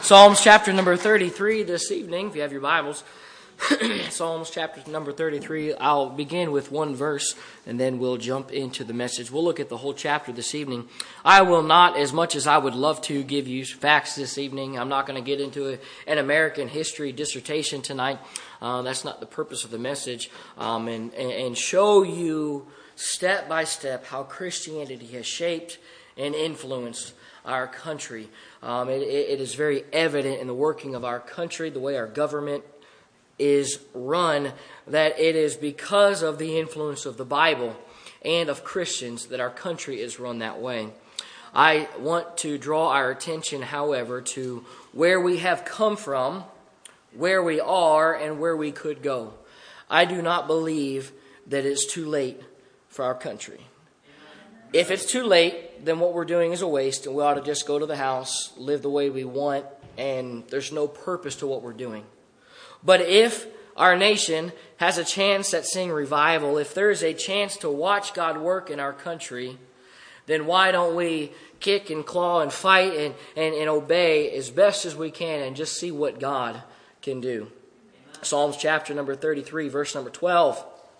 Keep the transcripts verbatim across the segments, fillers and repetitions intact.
Psalms chapter number thirty-three this evening, if you have your Bibles. Psalms chapter number thirty-three. I'll begin with one verse and then we'll jump into the message. We'll look at the whole chapter this evening. I will not, as much as I would love to, give you facts this evening. I'm not going to get into a, an American history dissertation tonight. Uh, that's not the purpose of the message. Um, and, and show you step by step how Christianity has shaped and influenced our country. Um, it, it is very evident in the working of our country, the way our government is run, that it is because of the influence of the Bible and of Christians that our country is run that way. I want to draw our attention, however, to where we have come from, where we are, and where we could go. I do not believe that it's too late for our country. If it's too late, then what we're doing is a waste, and we ought to just go to the house, live the way we want, and there's no purpose to what we're doing. But if our nation has a chance at seeing revival, if there is a chance to watch God work in our country, then why don't we kick and claw and fight and, and, and obey as best as we can and just see what God can do. Amen. Psalms chapter number thirty-three, verse number twelve.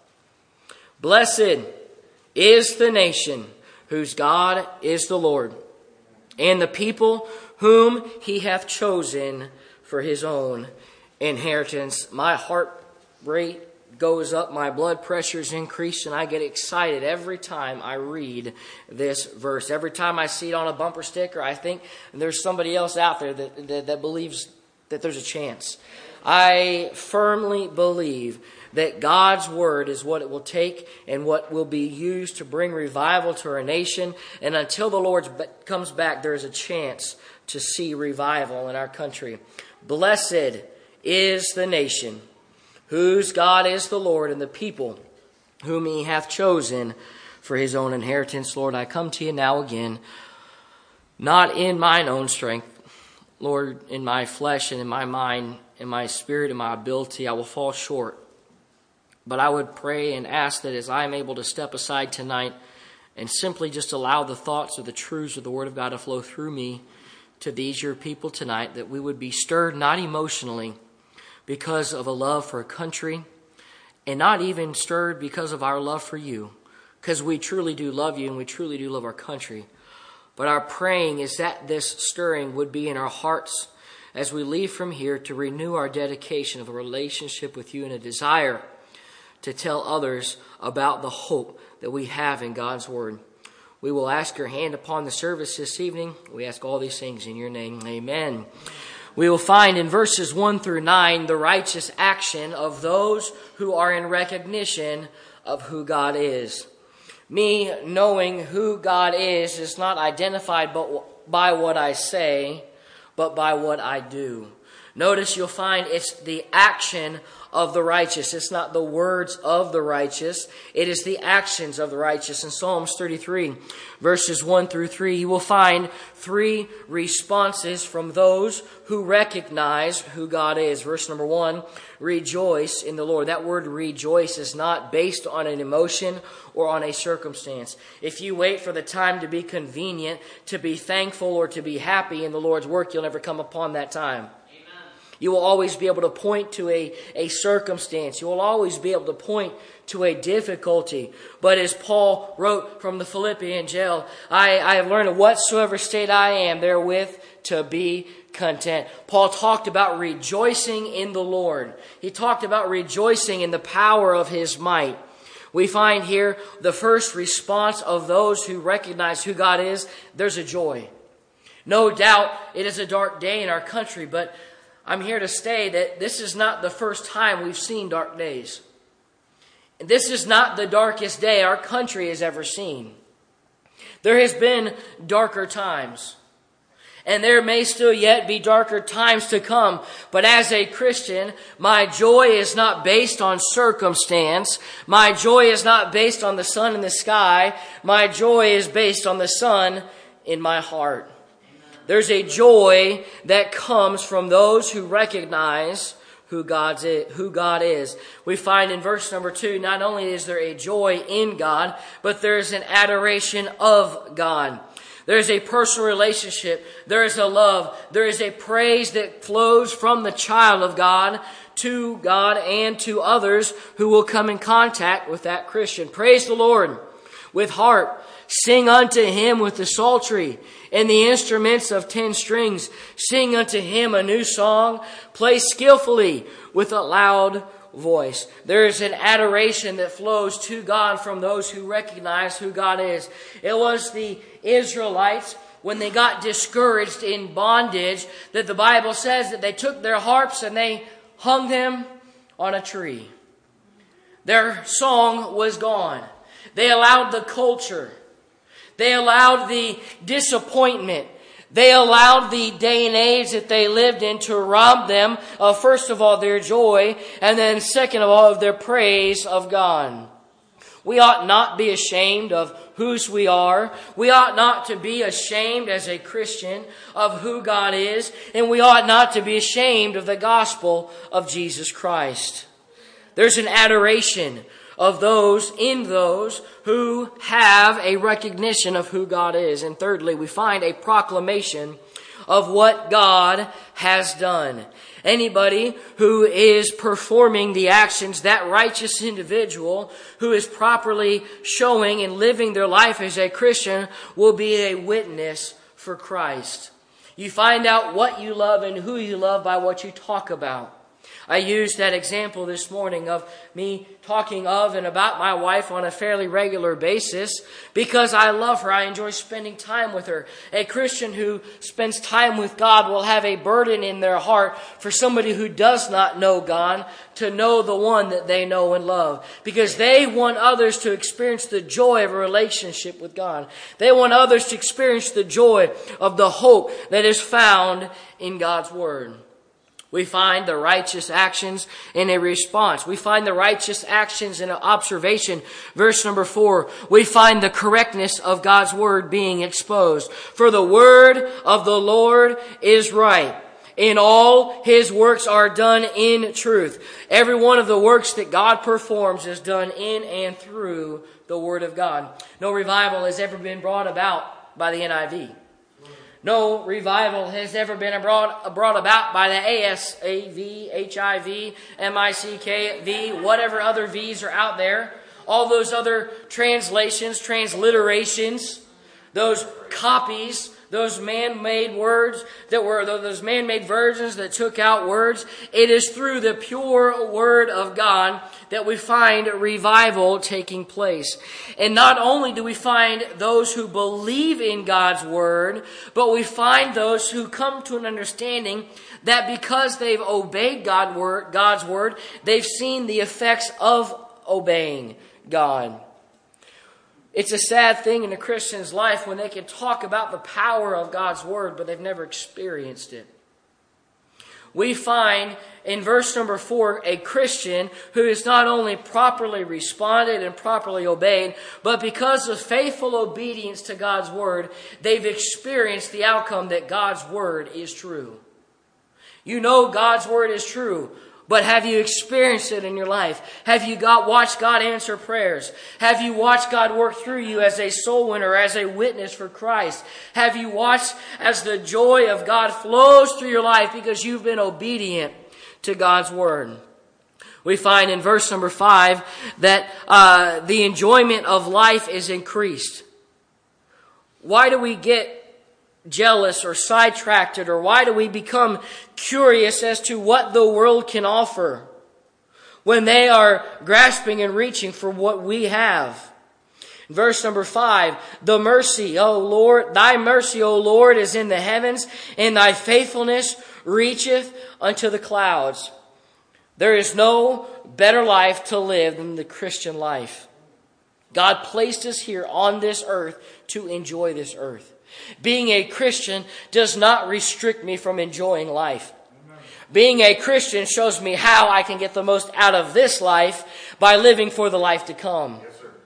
Blessed is the nation whose God is the Lord, and the people whom he hath chosen for his own inheritance. My heart rate goes up, my blood pressure's increased, and I get excited every time I read this verse. Every time I see it on a bumper sticker, I think there's somebody else out there that, that, that believes that there's a chance. I firmly believe that God's word is what it will take and what will be used to bring revival to our nation. And until the Lord comes back, there is a chance to see revival in our country. Blessed is the nation whose God is the Lord, and the people whom he hath chosen for his own inheritance. Lord, I come to you now again, not in mine own strength. Lord, in my flesh and in my mind, in my spirit and my ability, I will fall short. But I would pray and ask that as I am able to step aside tonight and simply just allow the thoughts of the truths of the Word of God to flow through me to these your people tonight, that we would be stirred not emotionally because of a love for a country, and not even stirred because of our love for you, because we truly do love you and we truly do love our country. But our praying is that this stirring would be in our hearts as we leave from here to renew our dedication of a relationship with you and a desire to tell others about the hope that we have in God's Word. We will ask your hand upon the service this evening. We ask all these things in your name. Amen. We will find in verses one through nine the righteous action of those who are in recognition of who God is. Me knowing who God is is not identified but by what I say, but by what I do. Notice you'll find it's the action of the righteous. It's not the words of the righteous. It is the actions of the righteous. In Psalms thirty-three, verses one through three, you will find three responses from those who recognize who God is. Verse number one, rejoice in the Lord. That word rejoice is not based on an emotion or on a circumstance. If you wait for the time to be convenient, to be thankful or to be happy in the Lord's work, you'll never come upon that time. You will always be able to point to a, a circumstance. You will always be able to point to a difficulty. But as Paul wrote from the Philippian jail, I, I have learned in whatsoever state I am therewith to be content. Paul talked about rejoicing in the Lord. He talked about rejoicing in the power of his might. We find here the first response of those who recognize who God is. There's a joy. No doubt it is a dark day in our country, but I'm here to say that this is not the first time we've seen dark days. This is not the darkest day our country has ever seen. There has been darker times. And there may still yet be darker times to come. But as a Christian, my joy is not based on circumstance. My joy is not based on the sun in the sky. My joy is based on the sun in my heart. There's a joy that comes from those who recognize who God's is, who God is. We find in verse number two, not only is there a joy in God, but there's an adoration of God. There is a personal relationship. There is a love. There is a praise that flows from the child of God to God and to others who will come in contact with that Christian. Praise the Lord with harp. Sing unto him with the psaltery and the instruments of ten strings. Sing unto him a new song. Play skillfully with a loud voice. There is an adoration that flows to God from those who recognize who God is. It was the Israelites, when they got discouraged in bondage, that the Bible says that they took their harps and they hung them on a tree. Their song was gone. They allowed the culture. They allowed the disappointment. They allowed the day and age that they lived in to rob them of, first of all, their joy, and then second of all, of their praise of God. We ought not be ashamed of whose we are. We ought not to be ashamed as a Christian of who God is. And we ought not to be ashamed of the gospel of Jesus Christ. There's an adoration of those, in those who have a recognition of who God is. And thirdly, we find a proclamation of what God has done. Anybody who is performing the actions, that righteous individual who is properly showing and living their life as a Christian, will be a witness for Christ. You find out what you love and who you love by what you talk about. I used that example this morning of me talking of and about my wife on a fairly regular basis because I love her. I enjoy spending time with her. A Christian who spends time with God will have a burden in their heart for somebody who does not know God to know the one that they know and love, because they want others to experience the joy of a relationship with God. They want others to experience the joy of the hope that is found in God's Word. We find the righteous actions in a response. We find the righteous actions in an observation. Verse number four, we find the correctness of God's word being exposed. For the word of the Lord is right. In all his works are done in truth. Every one of the works that God performs is done in and through the word of God. No revival has ever been brought about by the N I V. No revival has ever been brought, brought about by the A S A V, H I V, M I C K V, whatever other V's are out there. All those other translations, transliterations, those copies, those man-made words that were, those man-made versions that took out words. It is through the pure word of God that we find revival taking place. And not only do we find those who believe in God's word, but we find those who come to an understanding that because they've obeyed God's word, God's word, they've seen the effects of obeying God. It's a sad thing in a Christian's life when they can talk about the power of God's word, but they've never experienced it. We find in verse number four a Christian who has not only properly responded and properly obeyed, but because of faithful obedience to God's word, they've experienced the outcome that God's word is true. You know God's word is true. But have you experienced it in your life? Have you got watched God answer prayers? Have you watched God work through you as a soul winner, as a witness for Christ? Have you watched as the joy of God flows through your life because you've been obedient to God's word? We find in verse number five that uh, the enjoyment of life is increased. Why do we get jealous or sidetracked, or why do we become curious as to what the world can offer when they are grasping and reaching for what we have? Verse number five, the mercy, O Lord, thy mercy, O Lord, is in the heavens, and thy faithfulness reacheth unto the clouds. There is no better life to live than the Christian life. God placed us here on this earth to enjoy this earth. Being a Christian does not restrict me from enjoying life. Amen. Being a Christian shows me how I can get the most out of this life by living for the life to come. Yes, sir.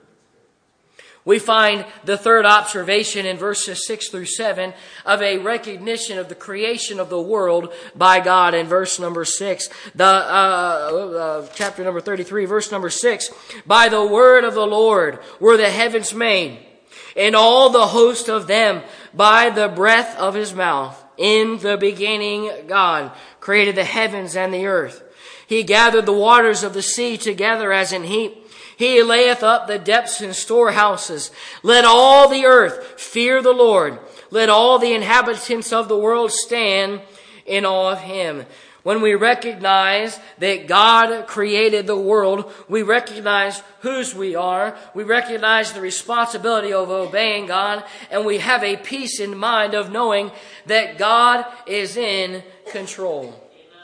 We find the third observation in verses six through seven of a recognition of the creation of the world by God in verse number six. The uh, uh, chapter number thirty-three, verse number six. By the word of the Lord were the heavens made, and all the host of them by the breath of his mouth. In the beginning, God created the heavens and the earth. He gathered the waters of the sea together as an heap. He layeth up the depths in storehouses. Let all the earth fear the Lord. Let all the inhabitants of the world stand in awe of him. When we recognize that God created the world, we recognize whose we are, we recognize the responsibility of obeying God, and we have a peace in mind of knowing that God is in control.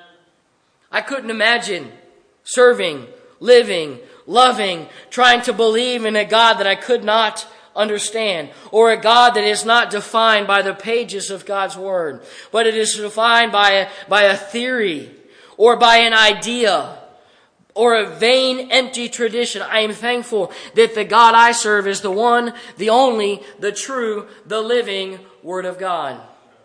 I couldn't imagine serving, living, loving, trying to believe in a God that I could not understand, or a God that is not defined by the pages of God's Word, but it is defined by a, by a theory, or by an idea, or a vain, empty tradition. I am thankful that the God I serve is the one, the only, the true, the living Word of God.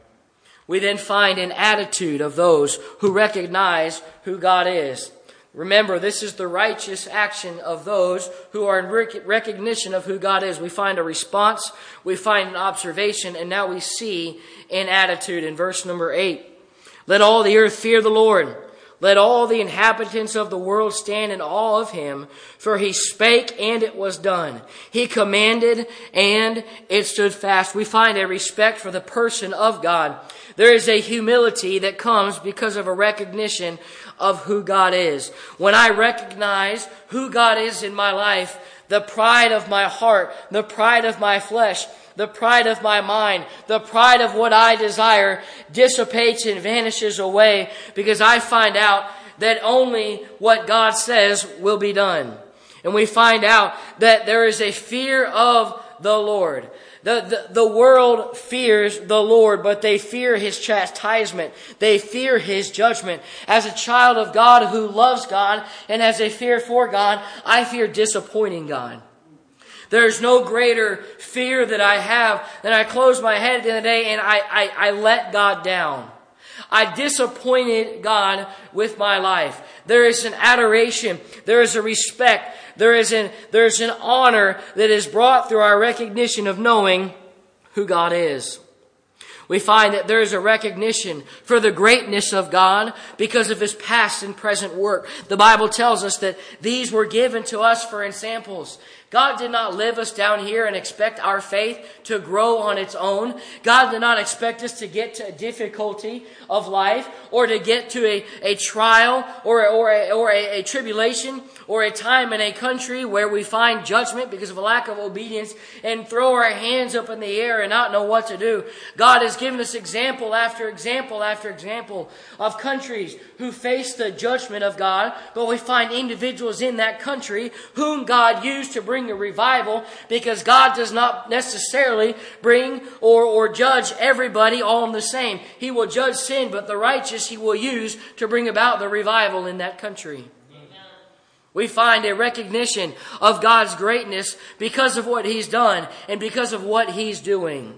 We then find an attitude of those who recognize who God is. Remember, this is the righteous action of those who are in rec- recognition of who God is. We find a response, we find an observation, and now we see an attitude in verse number eight. Let all the earth fear the Lord. Let all the inhabitants of the world stand in awe of him. For he spake, and it was done. He commanded, and it stood fast. We find a respect for the person of God. There is a humility that comes because of a recognition of who God is. When I recognize who God is in my life, the pride of my heart, the pride of my flesh, the pride of my mind, the pride of what I desire dissipates and vanishes away, because I find out that only what God says will be done. And we find out that there is a fear of the Lord. The, the, the world fears the Lord, but they fear his chastisement. They fear his judgment. As a child of God who loves God and has a fear for God, I fear disappointing God. There's no greater fear that I have than I close my head at the end of the day and I, I, I let God down. I disappointed God with my life. There is an adoration. There is a respect. There is an, there is an honor that is brought through our recognition of knowing who God is. We find that there is a recognition for the greatness of God because of his past and present work. The Bible tells us that these were given to us for examples. God did not live us down here and expect our faith to grow on its own. God did not expect us to get to a difficulty of life or to get to a, a trial or, or, a, or a, a tribulation or a time in a country where we find judgment because of a lack of obedience and throw our hands up in the air and not know what to do. God has given us example after example after example of countries who face the judgment of God, but we find individuals in that country whom God used to bring a revival, because God does not necessarily bring or, or judge everybody all the same. He will judge sin, but the righteous he will use to bring about the revival in that country. We find a recognition of God's greatness because of what he's done and because of what he's doing.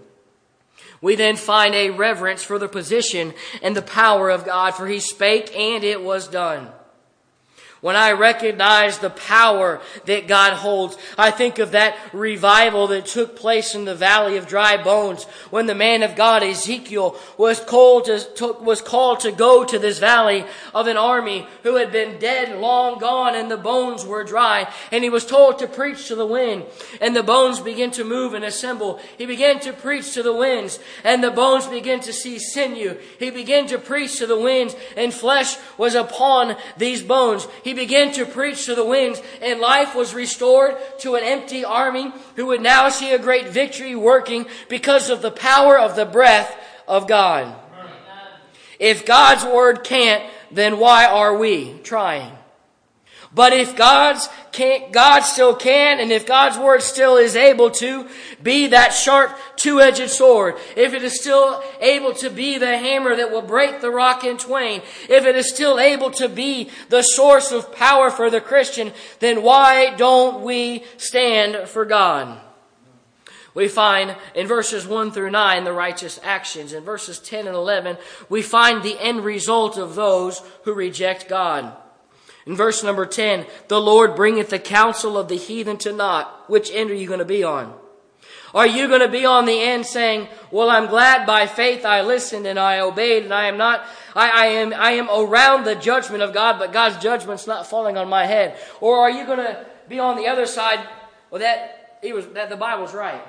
We then find a reverence for the position and the power of God, for he spake and it was done. When I recognize the power that God holds, I think of that revival that took place in the valley of dry bones when the man of God Ezekiel was called to, to, was called to go to this valley of an army who had been dead long gone and the bones were dry. And he was told to preach to the wind, and the bones began to move and assemble. He began to preach to the winds, and the bones began to see sinew. He began to preach to the winds, and flesh was upon these bones. He He began to preach to the winds, and life was restored to an empty army who would now see a great victory working because of the power of the breath of God. If God's word can't, then why are we trying? But if God's can't, God still can, and if God's word still is able to be that sharp two-edged sword, if it is still able to be the hammer that will break the rock in twain, if it is still able to be the source of power for the Christian, then why don't we stand for God? We find in verses one through nine the righteous actions. In verses ten and eleven, we find the end result of those who reject God. In verse number ten, the Lord bringeth the counsel of the heathen to naught. Which end are you going to be on? Are you going to be on the end saying, well, I'm glad by faith I listened and I obeyed and I am not, I, I am I am around the judgment of God, but God's judgment's not falling on my head? Or are you going to be on the other side, well, that, he was, that the Bible's right.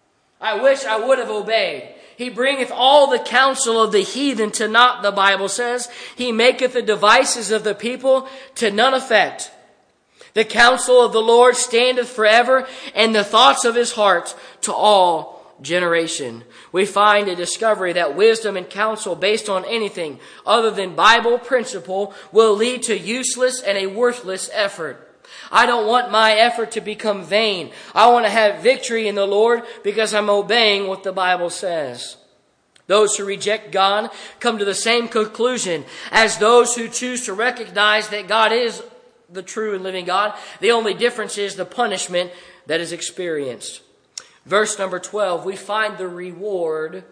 I wish I would have obeyed. He bringeth all the counsel of the heathen to naught, the Bible says. He maketh the devices of the people to none effect. The counsel of the Lord standeth forever, and the thoughts of his heart to all generation. We find a discovery that wisdom and counsel based on anything other than Bible principle will lead to useless and a worthless effort. I don't want my effort to become vain. I want to have victory in the Lord because I'm obeying what the Bible says. Those who reject God come to the same conclusion as those who choose to recognize that God is the true and living God. The only difference is the punishment that is experienced. Verse number twelve, we find the reward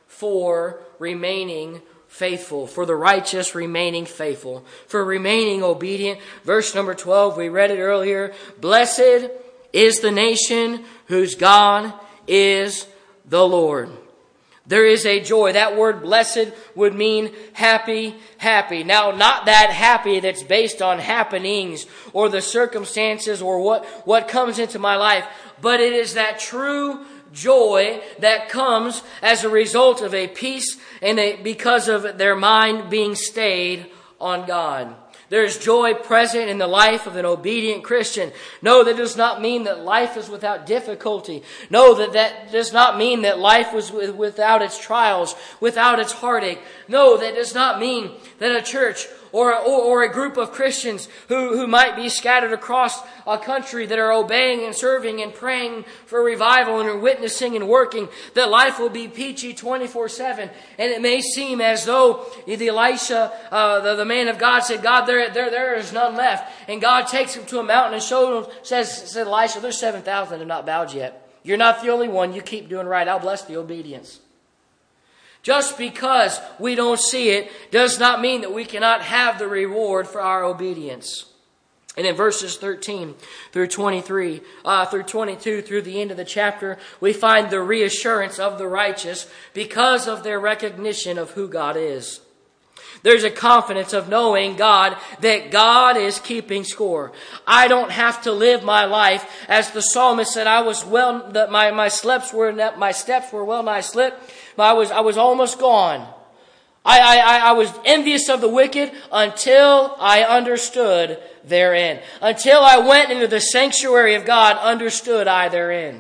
for remaining faithful, for the righteous remaining faithful, for remaining obedient. Verse number twelve, we read it earlier. Blessed is the nation whose God is the Lord. There is a joy. That word blessed would mean happy, happy. Now, not that happy that's based on happenings or the circumstances or what, what comes into my life, but it is that true joy that comes as a result of a peace and a, because of their mind being stayed on God. There's joy present in the life of an obedient Christian. No, that does not mean that life is without difficulty. No, that that does not mean that life was without its trials, without its heartache. No, that does not mean that a church or, or, or a group of Christians who, who might be scattered across a country that are obeying and serving and praying for revival and are witnessing and working, that life will be peachy twenty-four seven. And it may seem as though the Elisha, uh, the, the man of God, said, God, there, there, there is none left. And God takes him to a mountain and showed him, says, said Elisha, there's seven thousand that have not bowed yet. You're not the only one. You keep doing right. I'll bless the obedience. Just because we don't see it does not mean that we cannot have the reward for our obedience. And in verses thirteen through twenty-three, uh, through twenty-two, through the end of the chapter, we find the reassurance of the righteous because of their recognition of who God is. There's a confidence of knowing God, that God is keeping score. I don't have to live my life as the psalmist said. I was well, that my my steps were my steps were well nigh slipped. I was I was almost gone. I, I, I was envious of the wicked until I understood therein. Until I went into the sanctuary of God, understood I therein.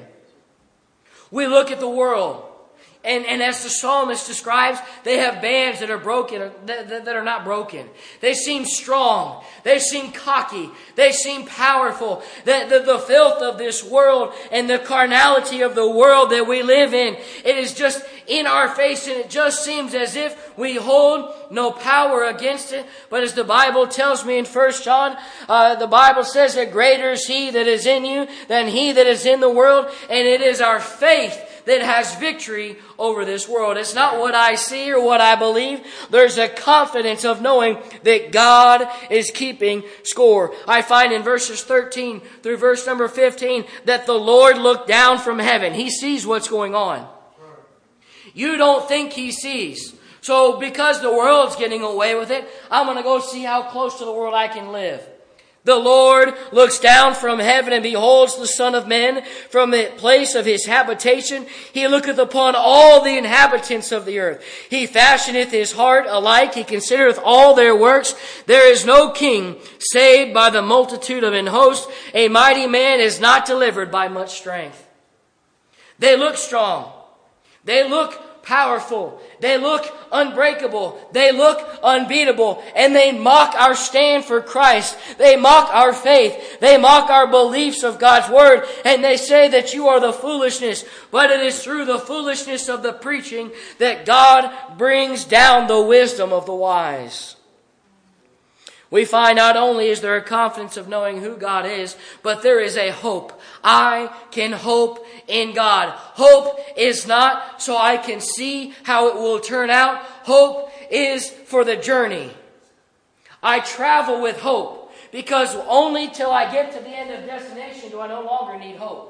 We look at the world. And, and as the psalmist describes, they have bands that are broken, that, that, that are not broken. They seem strong. They seem cocky. They seem powerful. The, the, the filth of this world and the carnality of the world that we live in, it is just in our face, and it just seems as if we hold no power against it. But as the Bible tells me in First John, uh, the Bible says that greater is He that is in you than he that is in the world. And it is our faith that has victory over this world. It's not what I see or what I believe. There's a confidence of knowing that God is keeping score. I find in verses thirteen through verse number fifteen that the Lord looked down from heaven. He sees what's going on. You don't think He sees. So because the world's getting away with it, I'm going to go see how close to the world I can live. The Lord looks down from heaven and beholds the Son of Man from the place of His habitation. He looketh upon all the inhabitants of the earth. He fashioneth His heart alike. He considereth all their works. There is no king saved by the multitude of an host. A mighty man is not delivered by much strength. They look strong. They look powerful. They look unbreakable. They look unbeatable. And they mock our stand for Christ. They mock our faith. They mock our beliefs of God's Word. And they say that you are the foolishness. But it is through the foolishness of the preaching that God brings down the wisdom of the wise. We find not only is there a confidence of knowing who God is, but there is a hope. I can hope in God. Hope is not so I can see how it will turn out. Hope is for the journey. I travel with hope because only till I get to the end of destination do I no longer need hope.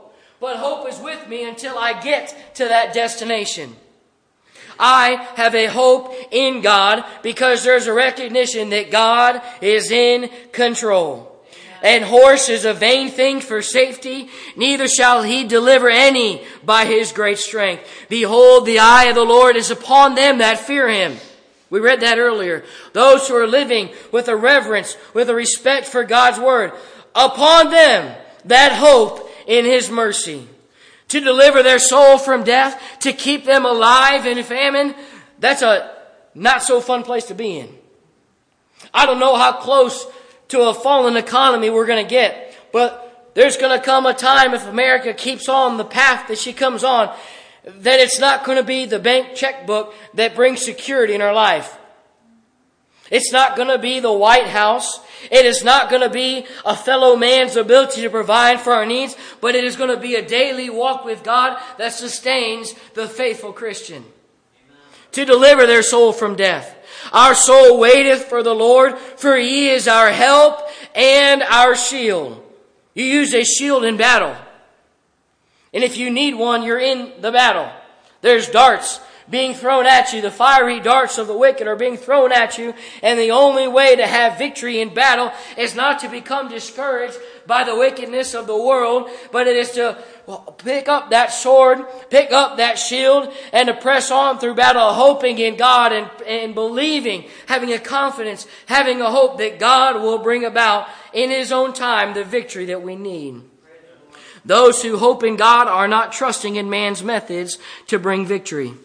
but hope is with me until I get to that destination. I have a hope in God because there's a recognition that God is in control. And horse is a vain thing for safety, neither shall he deliver any by his great strength. Behold, the eye of the Lord is upon them that fear him. We read that earlier. Those who are living with a reverence, with a respect for God's word. Upon them that hope in his mercy. To deliver their soul from death, to keep them alive in famine, that's a not so fun place to be in. I don't know how close to a fallen economy we're going to get, but there's going to come a time, if America keeps on the path that she comes on, that it's not going to be the bank checkbook that brings security in our life. It's not going to be the White House. It is not going to be a fellow man's ability to provide for our needs, but it is going to be a daily walk with God that sustains the faithful Christian. Amen. To deliver their soul from death. Our soul waiteth for the Lord, for he is our help and our shield. You use a shield in battle. And if you need one, you're in the battle. There's darts being thrown at you. The fiery darts of the wicked are being thrown at you. And the only way to have victory in battle is not to become discouraged by the wickedness of the world, but it is to pick up that sword, pick up that shield, and to press on through battle, hoping in God and, and believing, having a confidence, having a hope that God will bring about in his own time the victory that we need. Those who hope in God are not trusting in man's methods to bring victory.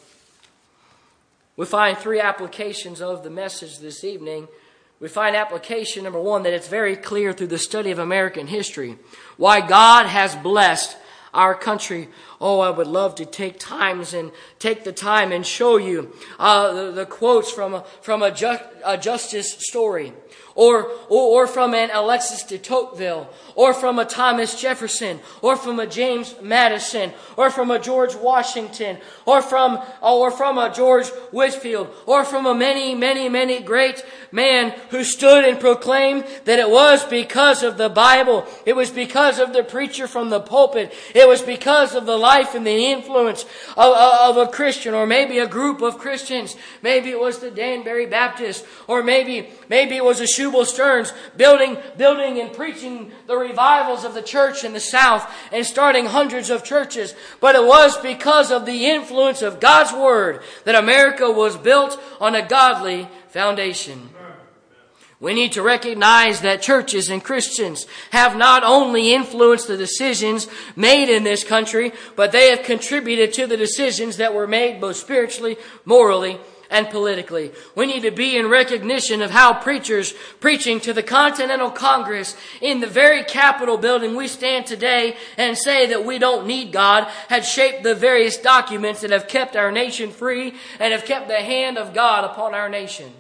We find three applications of the message this evening. We find application number one, that it's very clear through the study of American history why God has blessed our country. Oh, I would love to take times and take the time and show you uh, the, the quotes from a, from a, ju- a justice story. Or, or, or from an Alexis de Tocqueville, or from a Thomas Jefferson, or from a James Madison, or from a George Washington, or from, or from a George Whitefield, or from a many, many, many great man who stood and proclaimed that it was because of the Bible, it was because of the preacher from the pulpit, it was because of the life and the influence of, of a Christian, or maybe a group of Christians. Maybe it was the Danbury Baptist, or maybe, maybe it was a Jubal Stearns building, building and preaching the revivals of the church in the South and starting hundreds of churches. But it was because of the influence of God's Word that America was built on a godly foundation. We need to recognize that churches and Christians have not only influenced the decisions made in this country, but they have contributed to the decisions that were made both spiritually, morally, and politically. We need to be in recognition of how preachers preaching to the Continental Congress in the very Capitol building we stand today and say that we don't need God had shaped the various documents that have kept our nation free and have kept the hand of God upon our nation.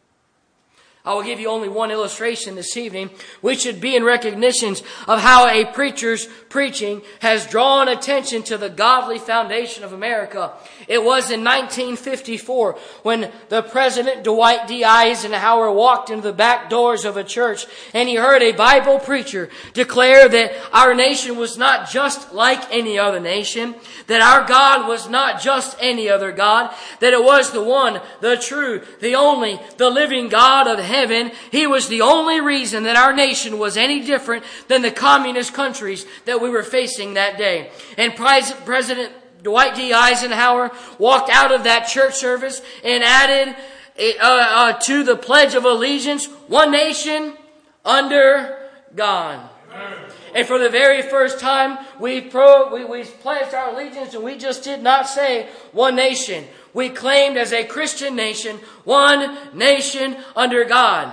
I will give you only one illustration this evening. We should be in recognition of how a preacher's preaching has drawn attention to the godly foundation of America. It was in nineteen fifty-four when the President Dwight D. Eisenhower walked into the back doors of a church and he heard a Bible preacher declare that our nation was not just like any other nation, that our God was not just any other God, that it was the one, the true, the only, the living God of heaven. He was the only reason that our nation was any different than the communist countries that we were facing that day. And President Dwight D. Eisenhower walked out of that church service and added uh, uh, to the Pledge of Allegiance, one nation under God. Amen. And for the very first time, we, pro, we, we pledged our allegiance, and we just did not say one nation. We claimed as a Christian nation, one nation under God.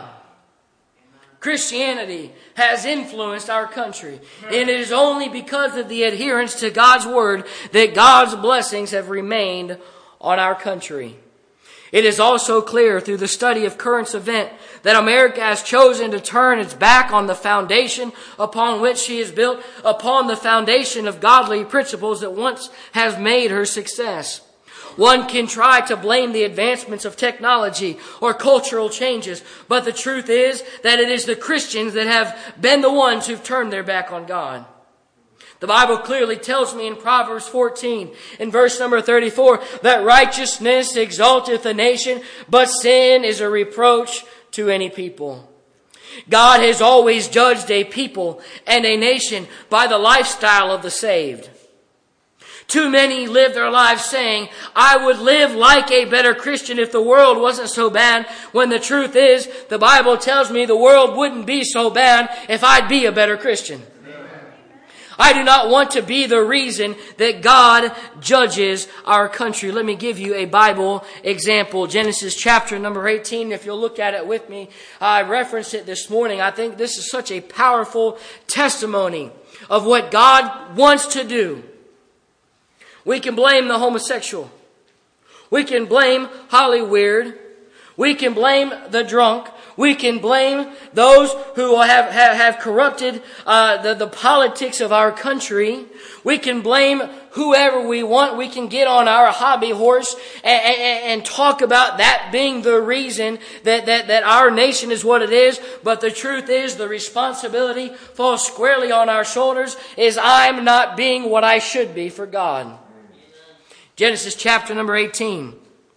Christianity has influenced our country. And it is only because of the adherence to God's Word that God's blessings have remained on our country. It is also clear through the study of current events that America has chosen to turn its back on the foundation upon which she is built, upon the foundation of godly principles that once has made her success. One can try to blame the advancements of technology or cultural changes, but the truth is that it is the Christians that have been the ones who've turned their back on God. The Bible clearly tells me in Proverbs fourteen, in verse number thirty-four, that righteousness exalteth a nation, but sin is a reproach to any people. God has always judged a people and a nation by the lifestyle of the saved. Too many live their lives saying, I would live like a better Christian if the world wasn't so bad, when the truth is, the Bible tells me the world wouldn't be so bad if I'd be a better Christian. I do not want to be the reason that God judges our country. Let me give you a Bible example. Genesis chapter number eighteen. If you'll look at it with me, I referenced it this morning. I think this is such a powerful testimony of what God wants to do. We can blame the homosexual. We can blame Hollywood. We can blame the drunk. We can blame those who have, have, have corrupted uh, the, the politics of our country. We can blame whoever we want. We can get on our hobby horse and, and, and talk about that being the reason that, that, that our nation is what it is. But the truth is, the responsibility falls squarely on our shoulders, is I'm not being what I should be for God. Genesis chapter number eighteen.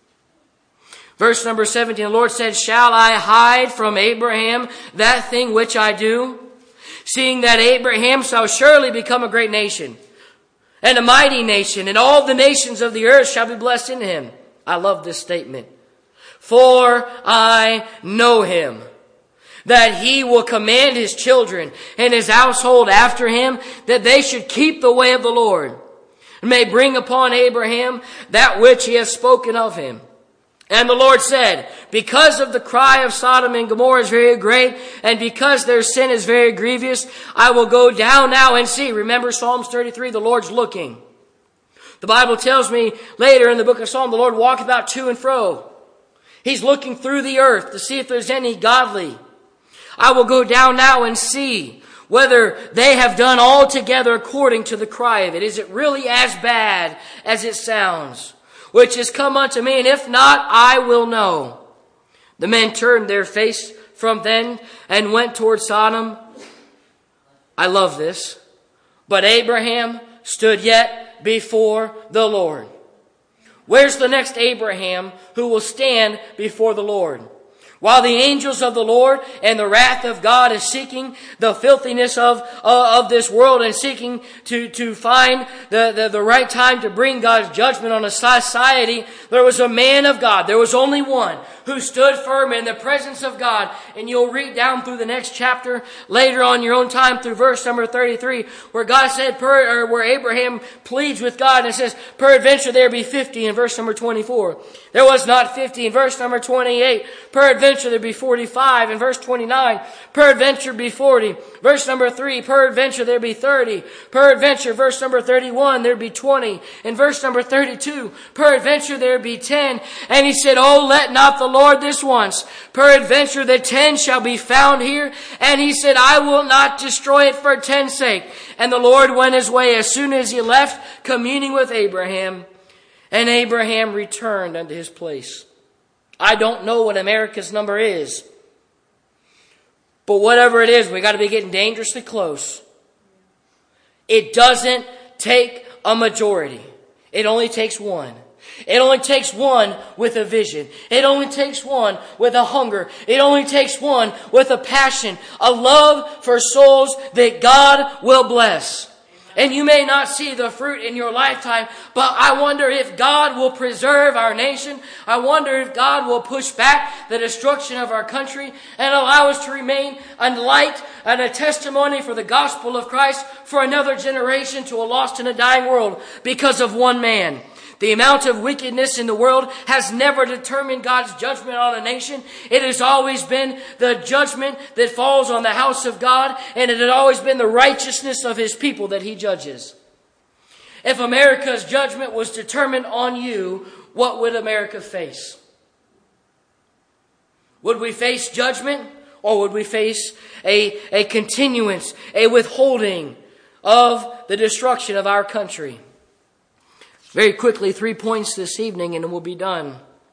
Verse number seventeen, the Lord said, shall I hide from Abraham that thing which I do? Seeing that Abraham shall surely become a great nation, and a mighty nation, and all the nations of the earth shall be blessed in him. I love this statement. For I know him, that he will command his children and his household after him, that they should keep the way of the Lord, and may bring upon Abraham that which he has spoken of him. And the Lord said, because of the cry of Sodom and Gomorrah is very great, and because their sin is very grievous, I will go down now and see. Remember Psalms thirty-three, the Lord's looking. The Bible tells me later in the book of Psalms, the Lord walked about to and fro. He's looking through the earth to see if there's any godly. I will go down now and see whether they have done altogether according to the cry of it. Is it really as bad as it sounds? Which is come unto me, and if not, I will know. The men turned their face from them and went toward Sodom. I love this. But Abraham stood yet before the Lord. Where's the next Abraham who will stand before the Lord? While the angels of the Lord and the wrath of God is seeking the filthiness of, uh, of this world and seeking to, to find the, the, the right time to bring God's judgment on a society, there was a man of God. There was only one who stood firm in the presence of God. And you'll read down through the next chapter later on your own time through verse number thirty-three, where God said, per, or where Abraham pleads with God and says, peradventure there be fifty in verse number twenty-four. There was not fifty in verse number twenty-eight. Peradventure there be forty-five in verse twenty-nine. Peradventure be forty. Verse number three, peradventure there be thirty. Peradventure, verse number thirty-one, there be twenty. In verse number thirty-two, peradventure there be ten. And he said, oh, let not the Lord this once. Peradventure the ten shall be found here. And he said, I will not destroy it for ten's sake. And the Lord went his way as soon as he left communing with Abraham. And Abraham returned unto his place. I don't know what America's number is. But whatever it is, we got to be getting dangerously close. It doesn't take a majority. It only takes one. It only takes one with a vision. It only takes one with a hunger. It only takes one with a passion, a love for souls that God will bless. And you may not see the fruit in your lifetime, but I wonder if God will preserve our nation. I wonder if God will push back the destruction of our country and allow us to remain a light and a testimony for the gospel of Christ for another generation to a lost and a dying world because of one man. The amount of wickedness in the world has never determined God's judgment on a nation. It has always been the judgment that falls on the house of God, and it has always been the righteousness of his people that he judges. If America's judgment was determined on you, what would America face? Would we face judgment, or would we face a, a continuance, a withholding of the destruction of our country? Very quickly, three points this evening and we'll be done.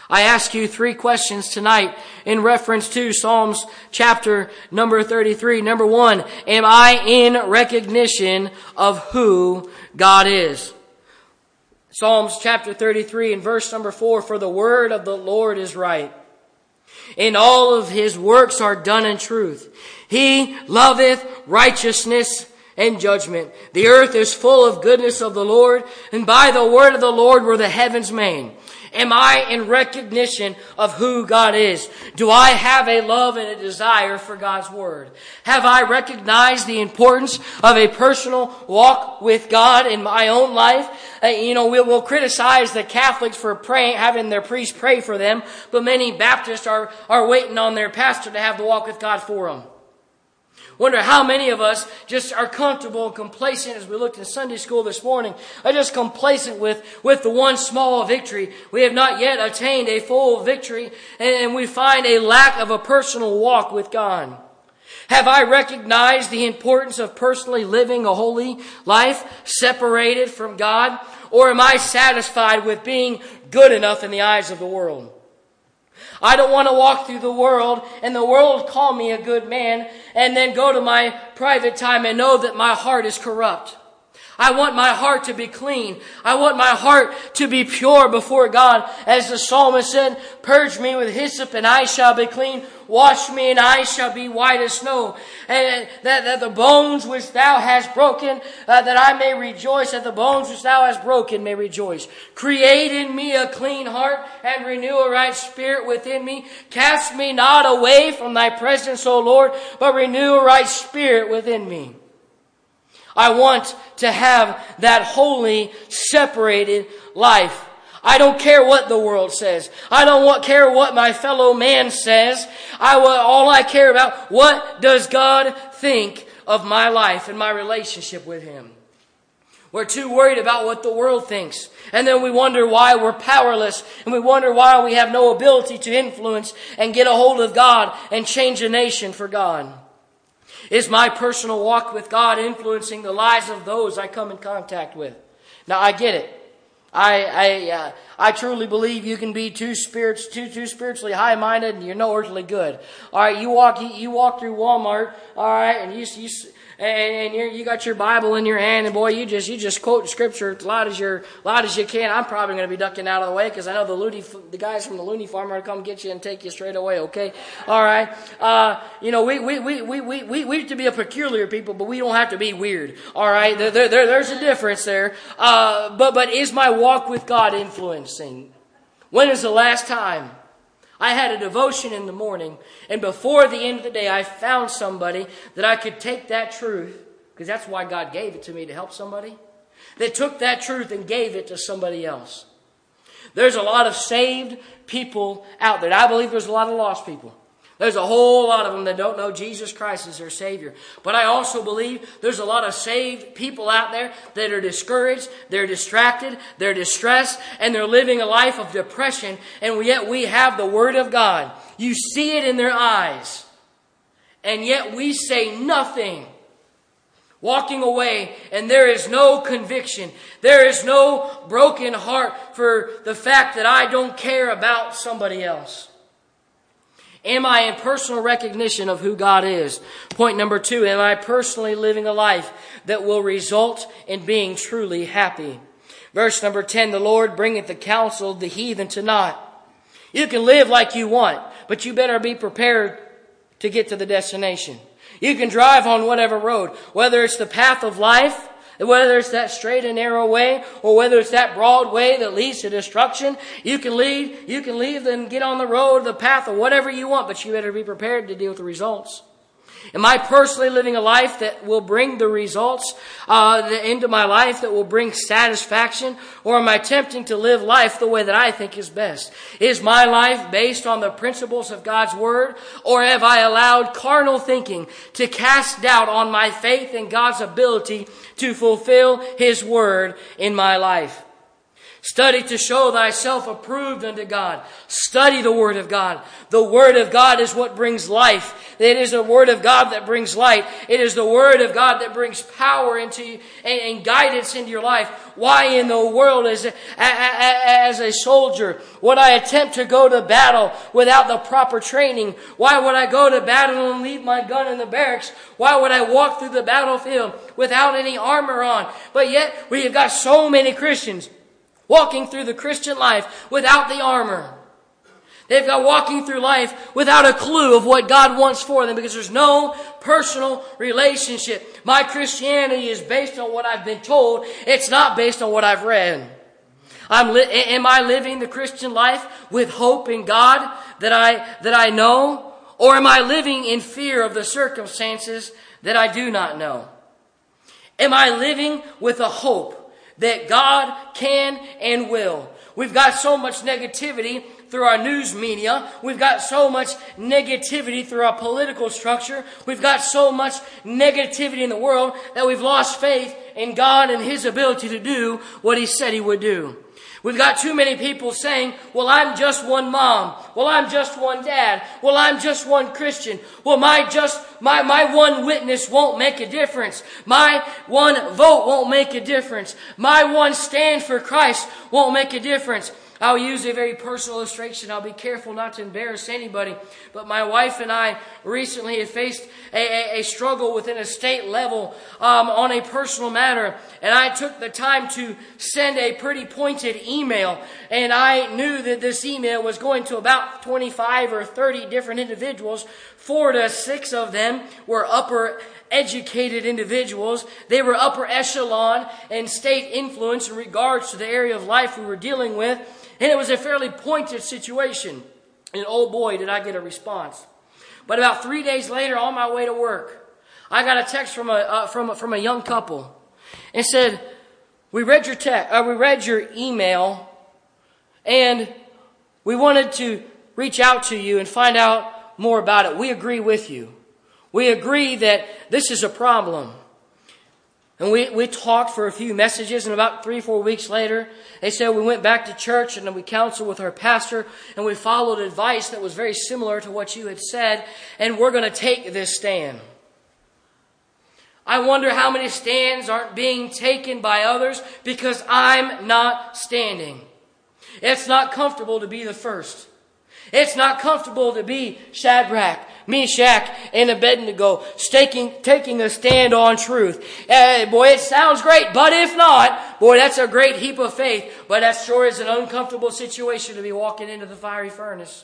I ask you three questions tonight in reference to Psalms chapter number thirty-three. Number one, am I in recognition of who God is? Psalms chapter thirty-three and verse number four, for the word of the Lord is right, and all of his works are done in truth. He loveth righteousness and judgment. The earth is full of goodness of the Lord, and by the word of the Lord were the heavens made. Am I in recognition of who God is? Do I have a love and a desire for God's word? Have I recognized the importance of a personal walk with God in my own life? Uh, you know, we'll, we'll criticize the Catholics for praying, having their priest pray for them, but many Baptists are, are waiting on their pastor to have the walk with God for them. Wonder how many of us just are comfortable and complacent, as we looked in Sunday school this morning, are just complacent with, with the one small victory. We have not yet attained a full victory, and, and we find a lack of a personal walk with God. Have I recognized the importance of personally living a holy life separated from God? Or am I satisfied with being good enough in the eyes of the world? I don't want to walk through the world and the world call me a good man and then go to my private time and know that my heart is corrupt. I want my heart to be clean. I want my heart to be pure before God. As the psalmist said, purge me with hyssop and I shall be clean. Wash me and I shall be white as snow. And that, that the bones which thou hast broken, uh, that I may rejoice, that the bones which thou hast broken may rejoice. Create in me a clean heart and renew a right spirit within me. Cast me not away from thy presence, O Lord, but renew a right spirit within me. I want to have that holy, separated life. I don't care what the world says. I don't want, care what my fellow man says. I all I care about, what does God think of my life and my relationship with Him? We're too worried about what the world thinks. And then we wonder why we're powerless. And we wonder why we have no ability to influence and get a hold of God and change a nation for God. Is my personal walk with God influencing the lives of those I come in contact with? Now, I get it. I I uh, I truly believe you can be too spirits too too spiritually high-minded and you're no earthly good. All right, you walk you, you walk through Walmart. All right, and you you. And you you got your Bible in your hand, and boy, you just you just quote Scripture as loud as you're loud as you can. I'm probably going to be ducking out of the way because I know the loony the guys from the loony farm are going to come get you and take you straight away. Okay, all right. Uh, you know, we we we we we we we have to be a peculiar people, but we don't have to be weird. All right, there there, there there's a difference there. Uh, but but is my walk with God influencing? When is the last time I had a devotion in the morning, and before the end of the day, I found somebody that I could take that truth, because that's why God gave it to me, to help somebody, that took that truth and gave it to somebody else. There's a lot of saved people out there. I believe there's a lot of lost people. There's a whole lot of them that don't know Jesus Christ as their Savior. But I also believe there's a lot of saved people out there that are discouraged, they're distracted, they're distressed, and they're living a life of depression, and yet we have the Word of God. You see it in their eyes, and yet we say nothing. Walking away, and there is no conviction. There is no broken heart for the fact that I don't care about somebody else. Am I in personal recognition of who God is? Point number two, am I personally living a life that will result in being truly happy? Verse number ten, the Lord bringeth the counsel of the heathen to naught. You can live like you want, but you better be prepared to get to the destination. You can drive on whatever road, whether it's the path of life, whether it's that straight and narrow way, or whether it's that broad way that leads to destruction. You can leave, you can leave and get on the road, the path, or whatever you want, but you better be prepared to deal with the results. Am I personally living a life that will bring the results uh, into my life, that will bring satisfaction? Or am I attempting to live life the way that I think is best? Is my life based on the principles of God's Word? Or have I allowed carnal thinking to cast doubt on my faith and God's ability to fulfill His Word in my life? Study to show thyself approved unto God. Study the Word of God. The Word of God is what brings life. It is the Word of God that brings light. It is the Word of God that brings power into and, and guidance into your life. Why in the world, as a, as a soldier, would I attempt to go to battle without the proper training? Why would I go to battle and leave my gun in the barracks? Why would I walk through the battlefield without any armor on? But yet, we have got so many Christians walking through the Christian life without the armor. They've got walking through life without a clue of what God wants for them because there's no personal relationship. My Christianity is based on what I've been told. It's not based on what I've read. I'm li- am I living the Christian life with hope in God that I, that I know? Or am I living in fear of the circumstances that I do not know? Am I living with a hope that God can and will? We've got so much negativity through our news media. We've got so much negativity through our political structure. We've got so much negativity in the world that we've lost faith in God and His ability to do what He said He would do. We've got too many people saying, well, I'm just one mom. Well, I'm just one dad. Well, I'm just one Christian. Well, my just my, my one witness won't make a difference. My one vote won't make a difference. My one stand for Christ won't make a difference. I'll use a very personal illustration. I'll be careful not to embarrass anybody. But my wife and I recently had faced a, a, a struggle within a state level um, on a personal matter. And I took the time to send a pretty pointed email. And I knew that this email was going to about twenty-five or thirty different individuals. Four to six of them were upper educated individuals. They were upper echelon and state influence in regards to the area of life we were dealing with. And it was a fairly pointed situation. And oh boy, did I get a response. But about three days later, on my way to work, I got a text from a uh, from a, from a young couple. It said, "We read your text. Uh, we read your email, and we wanted to reach out to you and find out more about it. We agree with you. We agree that this is a problem." And we, we talked for a few messages, and about three, four weeks later, they said we went back to church and then we counseled with our pastor, and we followed advice that was very similar to what you had said, and we're going to take this stand. I wonder how many stands aren't being taken by others because I'm not standing. It's not comfortable to be the first. It's not comfortable to be Shadrach, Meshach, and Abednego, staking, taking a stand on truth. Uh, boy, it sounds great, but if not, boy, that's a great heap of faith. But that sure is an uncomfortable situation to be walking into the fiery furnace.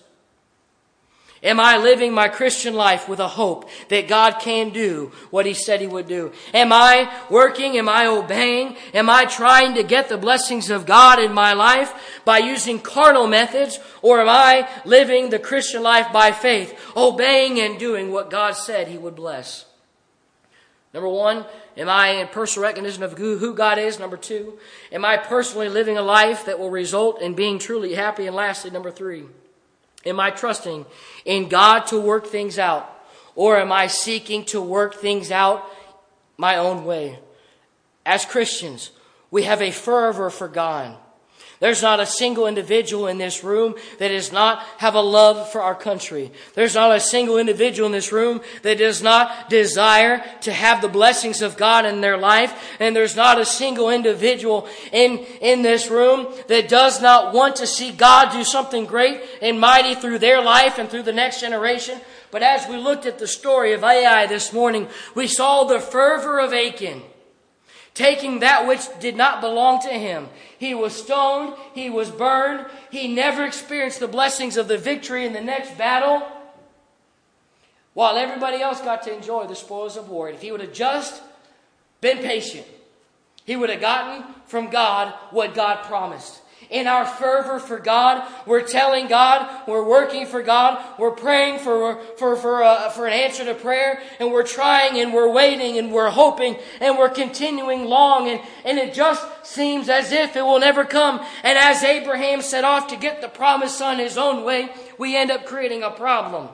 Am I living my Christian life with a hope that God can do what He said He would do? Am I working? Am I obeying? Am I trying to get the blessings of God in my life by using carnal methods? Or am I living the Christian life by faith, obeying and doing what God said He would bless? Number one, am I in personal recognition of who, who God is? Number two, am I personally living a life that will result in being truly happy? And lastly, number three, am I trusting in God to work things out? Or am I seeking to work things out my own way? As Christians, we have a fervor for God. There's not a single individual in this room that does not have a love for our country. There's not a single individual in this room that does not desire to have the blessings of God in their life. And there's not a single individual in, in this room that does not want to see God do something great and mighty through their life and through the next generation. But as we looked at the story of Ai this morning, we saw the fervor of Achan, taking that which did not belong to him. He was stoned. He was burned. He never experienced the blessings of the victory in the next battle, while everybody else got to enjoy the spoils of war. If he would have just been patient, he would have gotten from God what God promised. In our fervor for God, we're telling God, we're working for God, we're praying for for for uh, for an answer to prayer, and we're trying and we're waiting and we're hoping and we're continuing long, and, and it just seems as if it will never come. And as Abraham set off to get the promised son his own way, we end up creating a problem.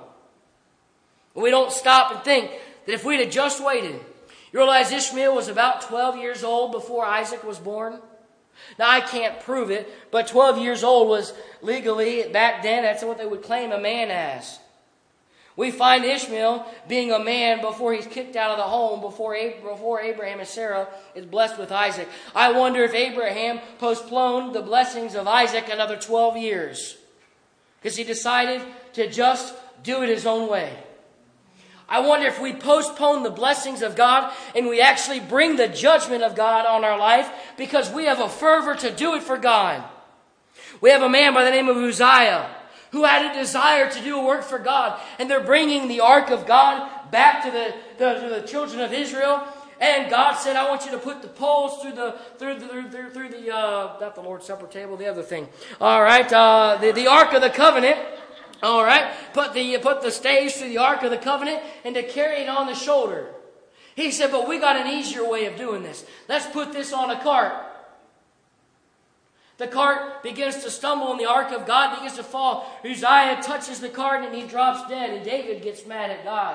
We don't stop and think that if we'd have just waited. You realize Ishmael was about twelve years old before Isaac was born? Now, I can't prove it, but twelve years old was legally, back then, that's what they would claim a man as. We find Ishmael being a man before he's kicked out of the home, before, before Abraham and Sarah is blessed with Isaac. I wonder if Abraham postponed the blessings of Isaac another twelve years because he decided to just do it his own way. I wonder if we postpone the blessings of God and we actually bring the judgment of God on our life because we have a fervor to do it for God. We have a man by the name of Uzziah who had a desire to do a work for God. And they're bringing the ark of God back to the, the, to the children of Israel. And God said, I want you to put the poles through the, through the, through, through, through the, uh, not the Lord's Supper table, the other thing. All right, uh, the, the Ark of the Covenant. All right, put the, put the staves through the Ark of the Covenant and to carry it on the shoulder. He said, but we got an easier way of doing this. Let's put this on a cart. The cart begins to stumble and the ark of God begins to fall. Uzziah touches the cart and he drops dead. And David gets mad at God.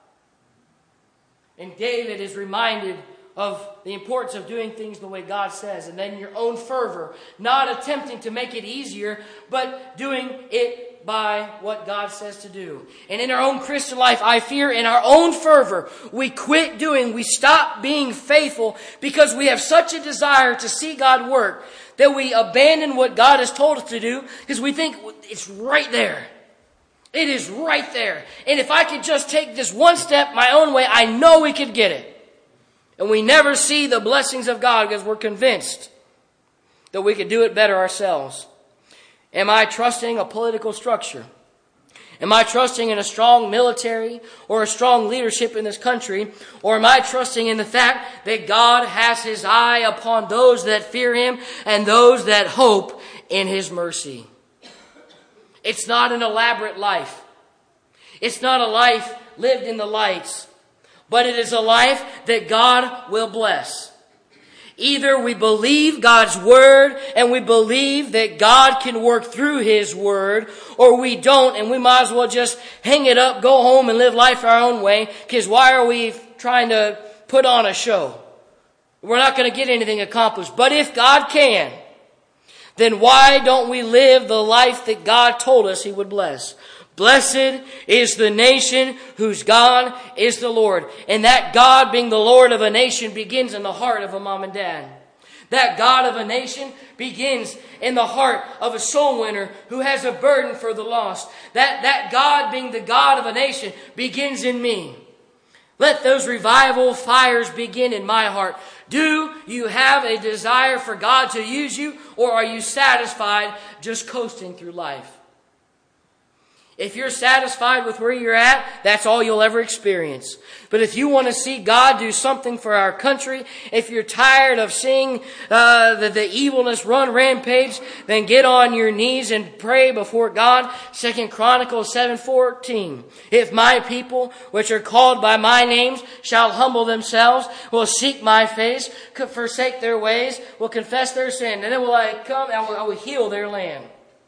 And David is reminded of the importance of doing things the way God says. And then your own fervor, not attempting to make it easier, but doing it by what God says to do. And in our own Christian life, I fear in our own fervor, we quit doing, we stop being faithful because we have such a desire to see God work that we abandon what God has told us to do because we think it's right there. It is right there. And if I could just take this one step my own way, I know we could get it. And we never see the blessings of God because we're convinced that we could do it better ourselves. Am I trusting a political structure? Am I trusting in a strong military or a strong leadership in this country? Or am I trusting in the fact that God has His eye upon those that fear Him and those that hope in His mercy? It's not an elaborate life. It's not a life lived in the lights. But it is a life that God will bless. Either we believe God's word and we believe that God can work through His word, or we don't and we might as well just hang it up, go home and live life our own way, because why are we trying to put on a show? We're not going to get anything accomplished. But if God can, then why don't we live the life that God told us He would bless? Blessed is the nation whose God is the Lord. And that God being the Lord of a nation begins in the heart of a mom and dad. That God of a nation begins in the heart of a soul winner who has a burden for the lost. That, that God being the God of a nation begins in me. Let those revival fires begin in my heart. Do you have a desire for God to use you, or are you satisfied just coasting through life? If you're satisfied with where you're at, that's all you'll ever experience. But if you want to see God do something for our country, if you're tired of seeing uh, the, the evilness run rampage, then get on your knees and pray before God. Second Chronicles seven fourteen. If my people, which are called by my names, shall humble themselves, will seek my face, forsake their ways, will confess their sin, and then will I come and I will, I will heal their land.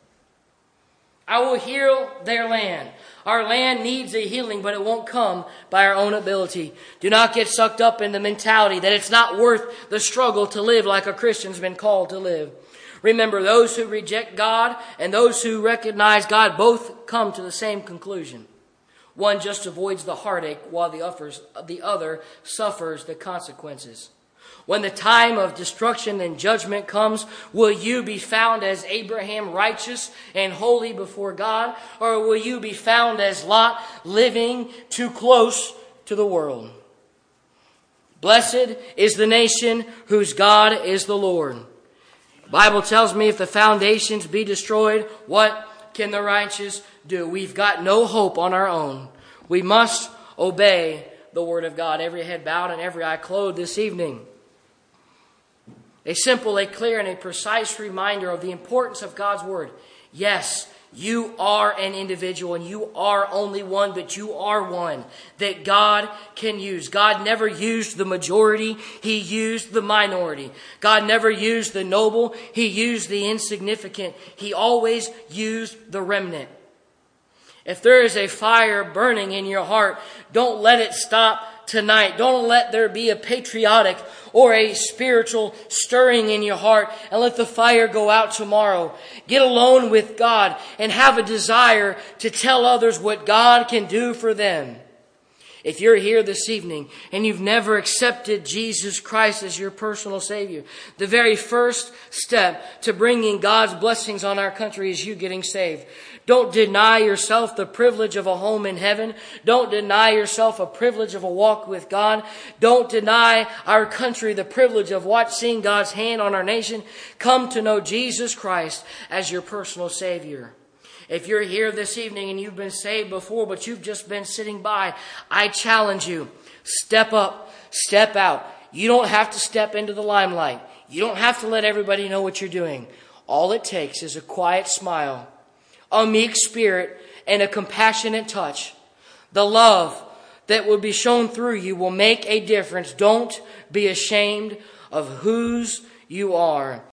I will heal their land. Our land needs a healing, but it won't come by our own ability. Do not get sucked up in the mentality that it's not worth the struggle to live like a Christian's been called to live. Remember, those who reject God and those who recognize God both come to the same conclusion. One just avoids the heartache while the others, the other suffers the consequences. When the time of destruction and judgment comes, will you be found as Abraham, righteous and holy before God? Or will you be found as Lot, living too close to the world? Blessed is the nation whose God is the Lord. The Bible tells me if the foundations be destroyed, what can the righteous do? We've got no hope on our own. We must obey the word of God. Every head bowed and every eye closed this evening. A simple, a clear, and a precise reminder of the importance of God's word. Yes, you are an individual and you are only one, but you are one that God can use. God never used the majority. He used the minority. God never used the noble. He used the insignificant. He always used the remnant. If there is a fire burning in your heart, don't let it stop tonight. Don't let there be a patriotic or a spiritual stirring in your heart and let the fire go out tomorrow. Get alone with God and have a desire to tell others what God can do for them. If you're here this evening and you've never accepted Jesus Christ as your personal Savior, the very first step to bringing God's blessings on our country is you getting saved. Don't deny yourself the privilege of a home in heaven. Don't deny yourself a privilege of a walk with God. Don't deny our country the privilege of watching God's hand on our nation. Come to know Jesus Christ as your personal Savior. If you're here this evening and you've been saved before, but you've just been sitting by, I challenge you, step up, step out. You don't have to step into the limelight. You don't have to let everybody know what you're doing. All it takes is a quiet smile, a meek spirit, and a compassionate touch. The love that will be shown through you will make a difference. Don't be ashamed of whose you are.